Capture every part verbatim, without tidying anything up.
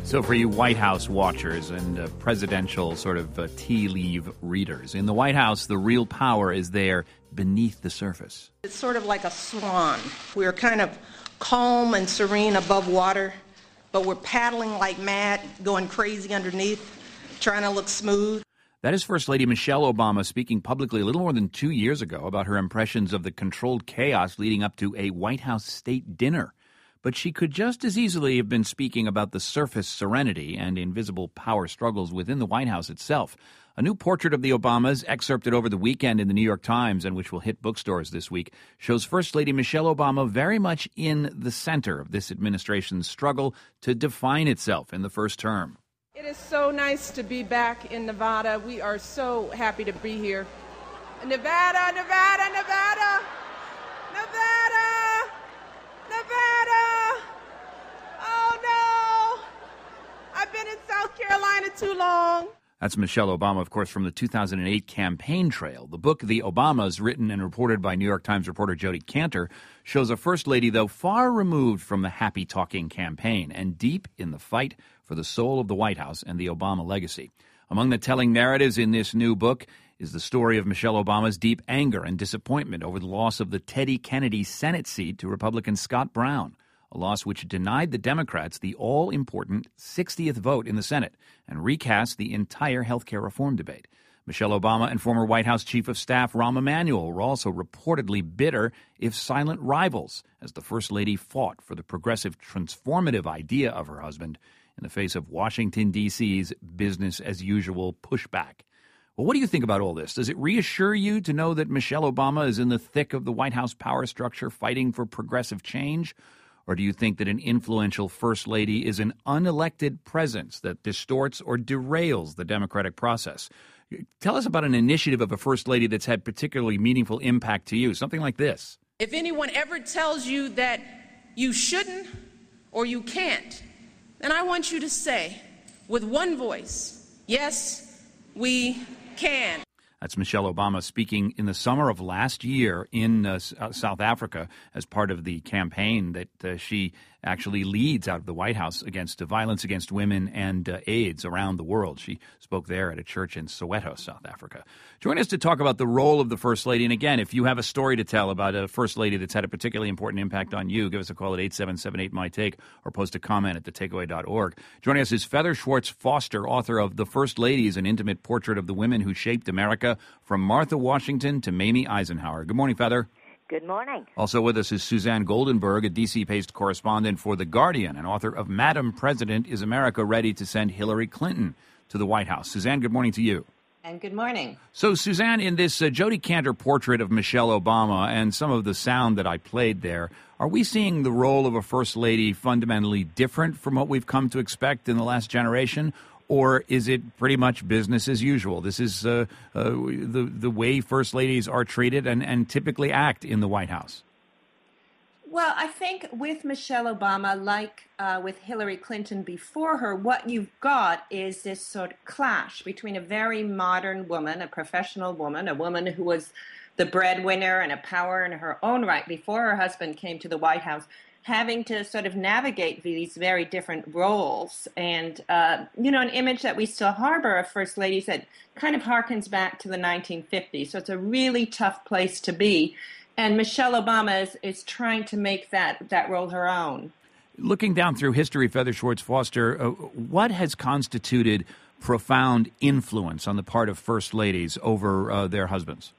So for you White House watchers and uh, presidential sort of uh, tea leaf readers, in the White House, the real power is there beneath the surface. It's sort of like a swan. We're kind of calm and serene above water, but we're paddling like mad, going crazy underneath, trying to look smooth. That is First Lady Michelle Obama speaking publicly a little more than two years ago about her impressions of the controlled chaos leading up to a White House state dinner. But she could just as easily have been speaking about the surface serenity and invisible power struggles within the White House itself. A new portrait of the Obamas, excerpted over the weekend in the New York Times and which will hit bookstores this week, shows First Lady Michelle Obama very much in the center of this administration's struggle to define itself in the first term. It is so nice to be back in Nevada. We are so happy to be here. Nevada, Nevada, Nevada, Nevada! Nevada! Oh, no! I've been in South Carolina too long. That's Michelle Obama, of course, from the two thousand eight campaign trail. The book, The Obamas, written and reported by New York Times reporter Jodi Kantor, shows a first lady, though, far removed from the happy-talking campaign and deep in the fight for the soul of the White House and the Obama legacy. Among the telling narratives in this new book is the story of Michelle Obama's deep anger and disappointment over the loss of the Teddy Kennedy Senate seat to Republican Scott Brown, a loss which denied the Democrats the all-important sixtieth vote in the Senate and recast the entire health care reform debate. Michelle Obama and former White House Chief of Staff Rahm Emanuel were also reportedly bitter, if silent rivals, as the First Lady fought for the progressive, transformative idea of her husband in the face of Washington, D C's business-as-usual pushback. Well, what do you think about all this? Does it reassure you to know that Michelle Obama is in the thick of the White House power structure fighting for progressive change? Or do you think that an influential First Lady is an unelected presence that distorts or derails the democratic process? Tell us about an initiative of a First Lady that's had particularly meaningful impact to you, something like this. If anyone ever tells you that you shouldn't or you can't, then I want you to say with one voice, yes, we can. That's Michelle Obama speaking in the summer of last year in uh, South Africa as part of the campaign that uh, she actually leads out of the White House against uh, violence against women and uh, AIDS around the world. She spoke there at a church in Soweto, South Africa. Join us to talk about the role of the First Lady. And again, if you have a story to tell about a First Lady that's had a particularly important impact on you, give us a call at eight seven seven eight, M Y take or post a comment at the takeaway dot org. Joining us is Feather Schwartz Foster, author of The First Ladies, an intimate portrait of the women who shaped America, from Martha Washington to Mamie Eisenhower. Good morning, Feather. Good morning. Also with us is Suzanne Goldenberg, a D C-based correspondent for The Guardian and author of Madam President, Is America Ready to Send Hillary Clinton to the White House? Suzanne, good morning to you. And good morning. So, Suzanne, in this uh, Jodi Kantor portrait of Michelle Obama and some of the sound that I played there, are we seeing the role of a First Lady fundamentally different from what we've come to expect in the last generation? Or is it pretty much business as usual? This is uh, uh, the the way First Ladies are treated and, and typically act in the White House. Well, I think with Michelle Obama, like uh, with Hillary Clinton before her, what you've got is this sort of clash between a very modern woman, a professional woman, a woman who was the breadwinner and a power in her own right before her husband came to the White House, having to sort of navigate these very different roles. And, uh, you know, an image that we still harbor of First Ladies that kind of harkens back to the nineteen fifties. So it's a really tough place to be. And Michelle Obama is, is trying to make that, that role her own. Looking down through history, Feather Schwartz Foster, uh, what has constituted profound influence on the part of First Ladies over uh, their husbands?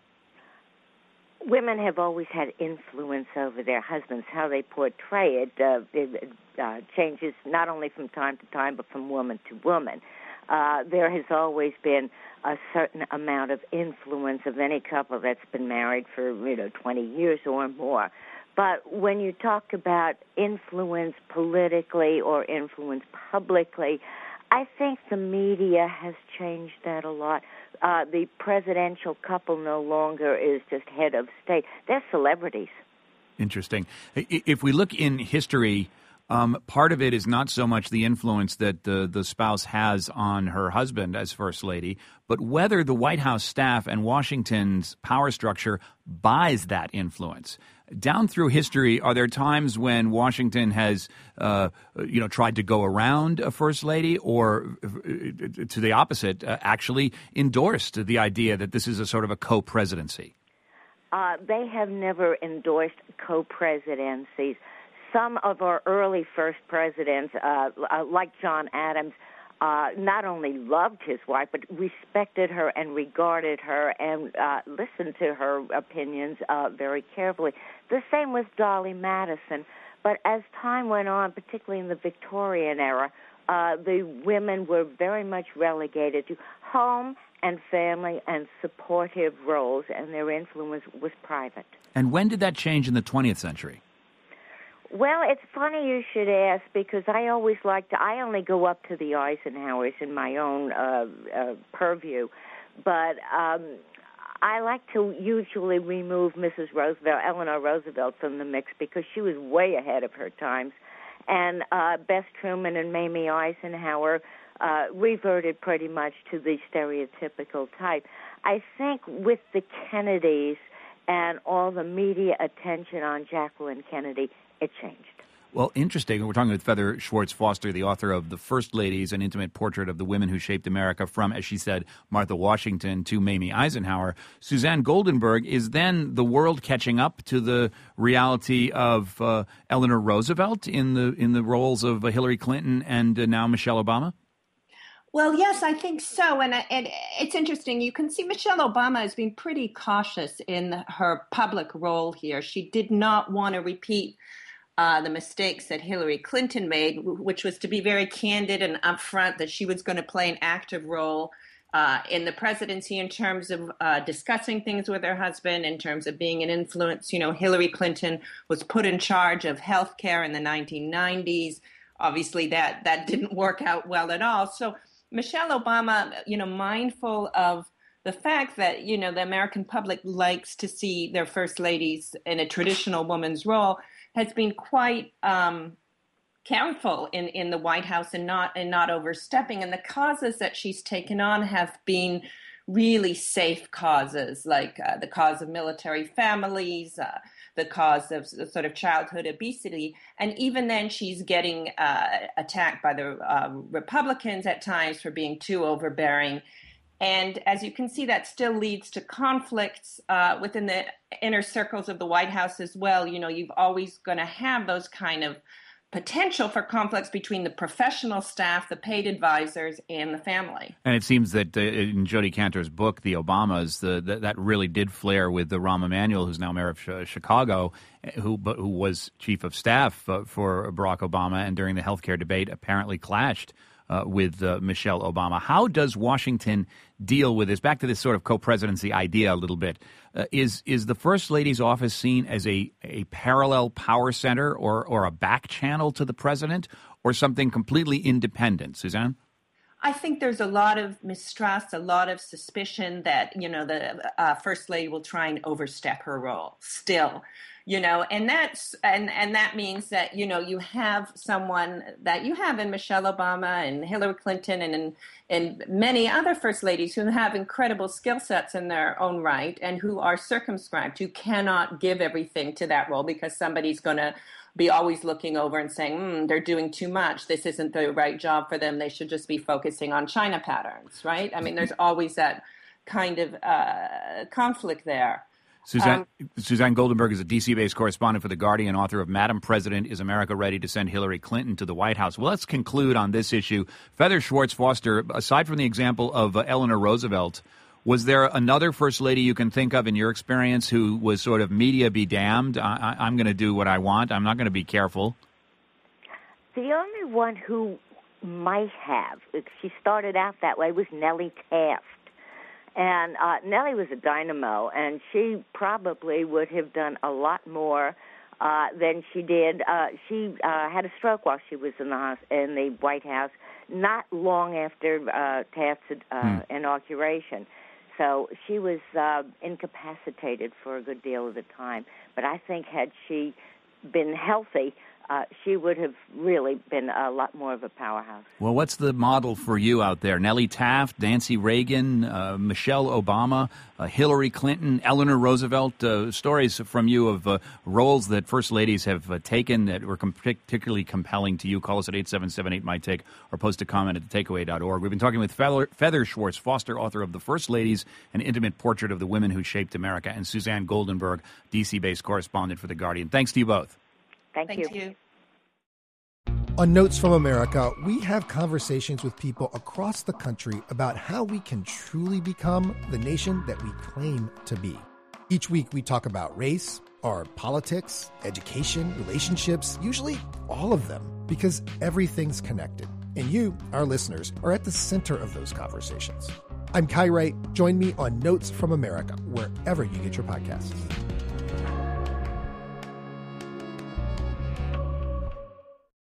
Women have always had influence over their husbands. How they portray it, uh, it uh, changes not only from time to time, but from woman to woman. Uh, there has always been a certain amount of influence of any couple that's been married for, you know, twenty years or more. But when you talk about influence politically or influence publicly, I think the media has changed that a lot. Uh, the presidential couple no longer is just head of state. They're celebrities. Interesting. If we look in history, um, part of it is not so much the influence that the, the spouse has on her husband as First Lady, but whether the White House staff and Washington's power structure buys that influence. Down through history, are there times when Washington has, uh, you know, tried to go around a first lady, or uh, to the opposite, uh, actually endorsed the idea that this is a sort of a co-presidency? Uh, they have never endorsed co-presidencies. Some of our early first presidents, uh, uh, like John Adams, uh, not only loved his wife, but respected her and regarded her and uh, listened to her opinions uh, very carefully. The same with Dolly Madison. But as time went on, particularly in the Victorian era, uh, the women were very much relegated to home and family and supportive roles, and their influence was private. And when did that change in the twentieth century? Well, it's funny you should ask, because I always like to, I only go up to the Eisenhowers in my own uh, uh, purview, but um, I like to usually remove Missus Roosevelt, Eleanor Roosevelt, from the mix because she was way ahead of her times. And uh, Bess Truman and Mamie Eisenhower uh, reverted pretty much to the stereotypical type. I think with the Kennedys and all the media attention on Jacqueline Kennedy, it changed. Well, interesting. We're talking with Feather Schwartz Foster, the author of The First Ladies, an intimate portrait of the women who shaped America, from, as she said, Martha Washington to Mamie Eisenhower. Suzanne Goldenberg, is then the world catching up to the reality of uh, Eleanor Roosevelt in the in the roles of uh, Hillary Clinton and uh, now Michelle Obama? Well, yes, I think so. And, and it's interesting. You can see Michelle Obama has been pretty cautious in her public role here. She did not want to repeat Uh, the mistakes that Hillary Clinton made, which was to be very candid and upfront that she was going to play an active role uh, in the presidency in terms of uh, discussing things with her husband, in terms of being an influence. You know, Hillary Clinton was put in charge of health care in the nineteen nineties. Obviously, that, that didn't work out well at all. So Michelle Obama, you know, mindful of the fact that, you know, the American public likes to see their first ladies in a traditional woman's role, has been quite um, careful in, in the White House and not and not overstepping. And the causes that she's taken on have been really safe causes, like uh, the cause of military families, uh, the cause of sort of childhood obesity. And even then, she's getting uh, attacked by the uh, Republicans at times for being too overbearing. And as you can see, that still leads to conflicts uh, within the inner circles of the White House as well. You know, you've always going to have those kind of potential for conflicts between the professional staff, the paid advisors, and the family. And it seems that uh, in Jodi Kantor's book, The Obamas, the, the, that really did flare with the Rahm Emanuel, who's now mayor of sh- Chicago, who but who was chief of staff uh, for Barack Obama, and during the healthcare debate apparently clashed Uh, with uh, Michelle Obama. How does Washington deal with this? Back to this sort of co-presidency idea a little bit. Uh, is is the First Lady's office seen as a, a parallel power center or, or a back channel to the president, or something completely independent? Suzanne? I think there's a lot of mistrust, a lot of suspicion that, you know, the uh, First Lady will try and overstep her role still, you know, and that's and, and that means that, you know, you have someone that you have in Michelle Obama and Hillary Clinton and, and, and many other First Ladies who have incredible skill sets in their own right and who are circumscribed, who cannot give everything to that role because somebody's going to be always looking over and saying, mm, they're doing too much. This isn't the right job for them. They should just be focusing on China patterns, right? I mean, there's always that kind of uh, conflict there. Suzanne, Um, Suzanne Goldenberg is a D C-based correspondent for The Guardian, author of Madam President, Is America Ready to Send Hillary Clinton to the White House? Well, let's conclude on this issue. Feather Schwartz Foster, aside from the example of uh, Eleanor Roosevelt, was there another First Lady you can think of in your experience who was sort of media be damned? I, I, I'm going to do what I want. I'm not going to be careful. The only one who might have, she started out that way, was Nellie Taft. And uh, Nellie was a dynamo, and she probably would have done a lot more uh, than she did. Uh, she uh, had a stroke while she was in the, in the White House, not long after uh, Taft's uh, hmm. inauguration. So she was uh, incapacitated for a good deal of the time. But I think had she been healthy, uh, she would have really been a lot more of a powerhouse. Well, what's the model for you out there? Nellie Taft, Nancy Reagan, uh, Michelle Obama, uh, Hillary Clinton, Eleanor Roosevelt, uh, stories from you of uh, roles that First Ladies have uh, taken that were com- particularly compelling to you. Call us at eight seven seven eight, M Y take or post a comment at the takeaway dot org. We've been talking with Feather, Feather Schwartz, Foster, author of The First Ladies, An Intimate Portrait of the Women Who Shaped America, and Suzanne Goldenberg, D C-based correspondent for The Guardian. Thanks to you both. Thank, Thank you. you. On Notes from America, we have conversations with people across the country about how we can truly become the nation that we claim to be. Each week, we talk about race, our politics, education, relationships, usually all of them, because everything's connected. And you, our listeners, are at the center of those conversations. I'm Kai Wright. Join me on Notes from America, wherever you get your podcasts.